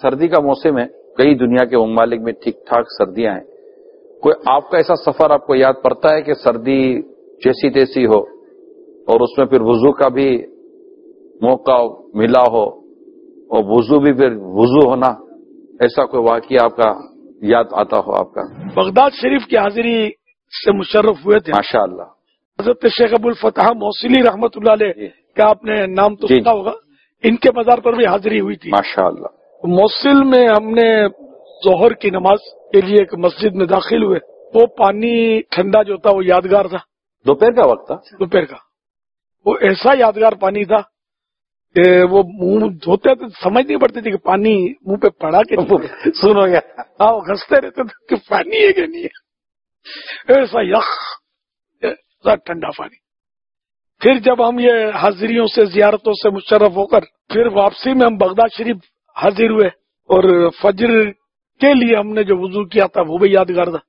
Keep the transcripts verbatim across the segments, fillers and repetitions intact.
سردی کا موسم ہے، کئی دنیا کے ممالک میں ٹھیک ٹھاک سردیاں ہیں، کوئی آپ کا ایسا سفر آپ کو یاد پڑتا ہے کہ سردی جیسی تیسی ہو اور اس میں پھر وضو کا بھی موقع ملا ہو اور وضو بھی پھر وضو ہونا، ایسا کوئی واقعہ آپ کا یاد آتا ہو آپ کا؟ بغداد شریف کی حاضری سے مشرف ہوئے تھے ماشاء اللہ. حضرت شیخ ابو الفتح موصلی رحمت اللہ علیہ کا آپ نے نام تو جی سنا ہوگا، ان کے مزار پر بھی حاضری ہوئی تھی. ماشاء اللہ. موصل میں ہم نے ظہر کی نماز کے لیے ایک مسجد میں داخل ہوئے، وہ پانی ٹھنڈا جو تھا وہ یادگار تھا. دوپہر کا وقت تھا؟ دوپہر کا. وہ ایسا یادگار پانی تھا کہ وہ منہ دھوتے تھے سمجھ نہیں پڑتی تھی کہ پانی منہ پہ پڑا کہ سنو گیا. ہاں وہ گھستے رہتے تھے کہ پانی ہے کہ نہیں ہے، ایسا یخ ایسا ٹھنڈا پانی. پھر جب ہم یہ حاضریوں سے زیارتوں سے مشرف ہو کر پھر واپسی میں ہم بغداد شریف حاضر ہوئے اور فجر کے لیے ہم نے جو وضو کیا تھا وہ بھی یادگار تھا.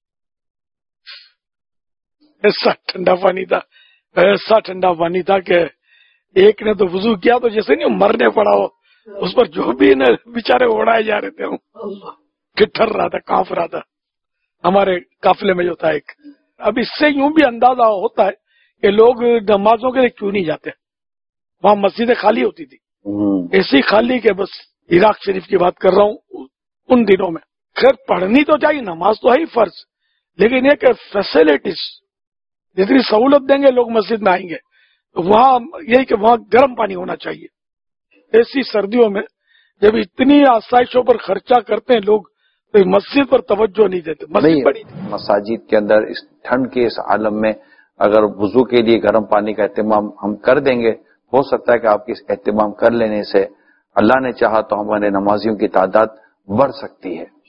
ایسا ٹھنڈا پانی تھا، ایسا ٹھنڈا پانی تھا کہ ایک نے تو وضو کیا تو جیسے نہیں مرنے پڑا ہو، اس پر جو بھی نا بیچارے اڑائے جا رہے تھے، کٹھر رہا تھا، کانپ رہا تھا. ہمارے قافلے میں جو تھا ایک. اب اس سے یوں بھی اندازہ ہوتا ہے کہ لوگ نمازوں کے لیے کیوں نہیں جاتے. وہاں مسجدیں خالی ہوتی تھی، ایسی خالی کہ بس عراق شریف کی بات کر رہا ہوں ان دنوں میں. خیر پڑھنی تو چاہیے، نماز تو ہے ہی فرض، لیکن یہ کہ فیسلٹیز جتنی سہولت دیں گے لوگ مسجد میں آئیں گے. وہاں یہی کہ وہاں گرم پانی ہونا چاہیے. ایسی سردیوں میں جب اتنی آسائشوں پر خرچہ کرتے ہیں لوگ تو مسجد پر توجہ نہیں دیتے. مسجد بڑی تھی. مساجد کے اندر اس ٹھنڈ کے اس عالم میں اگر وضو کے لیے گرم پانی کا اہتمام ہم کر دیں گے، ہو سکتا ہے کہ آپ کے اس اہتمام کر لینے سے اللہ نے چاہا تو ہمارے نمازیوں کی تعداد بڑھ سکتی ہے.